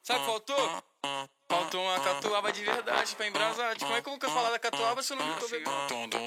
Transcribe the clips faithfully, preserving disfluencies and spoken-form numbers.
Sabe o que faltou? Faltou uma catuaba de verdade pra embrasar. Como é que eu vou falar da catuaba se eu não tô bebendo?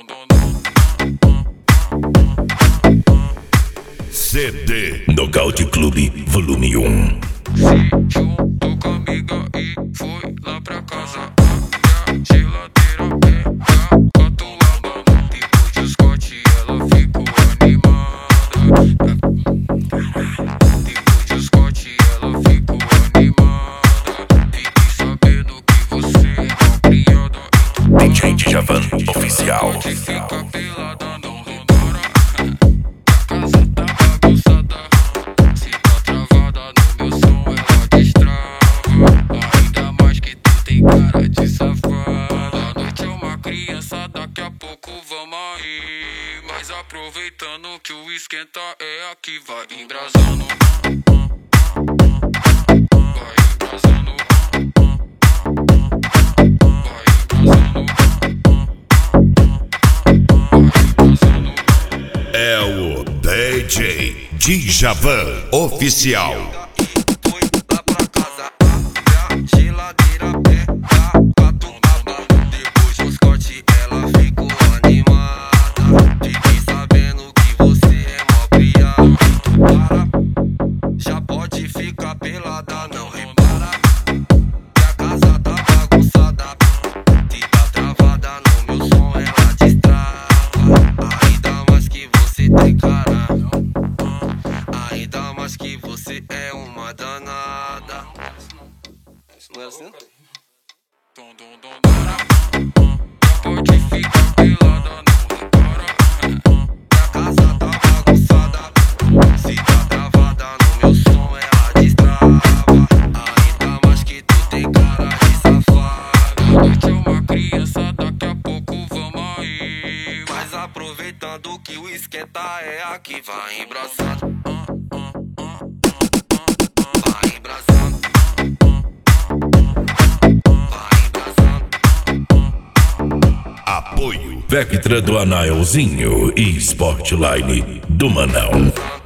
C D Nocaute Clube Volume um. Se juntou com a amiga e foi lá pra casa. A geladeira pega catuaba. Depois de Scott ela ficou animada. Depois de Scott ela ficou animada. Fiquei sabendo que você é mal criada. D J Djavan Oficial. Pode ficar pelada, não repara. A casa tá bagunçada. Se tá travada no meu som, ela destrava. Ainda mais que tu tem cara de safada. A noite é uma criança, daqui a pouco vamos aí. Mas aproveitando que o esquenta é aqui, vai embrasando. Vai embrasando. É o D J Djavan Oficial. Foi lá pra casa, a geladeira pega catuaba. Depois do Scott ela ficou animada. Fiquei sabendo que você é mó criado. Para, já pode ficar pelada, não repara. Que a casa tá bagunçada. Se tá travada no meu som, ela destrava. Ainda mais que você tem cara. Ainda mais que você é uma danada. Não é assim? Pode ficar pelada, não repara. A casa tá bagunçada. Se tá travada no meu som, ela destrava. Ainda mais que tu tem cara de safada. A noite é uma criança, daqui a pouco vamos aí. Mas aproveitando que o esquenta é aqui, vai embraçado. Vai embraçando. Vai embraçando. Apoio Vectra do Anaelzinho e Sportline do Manão.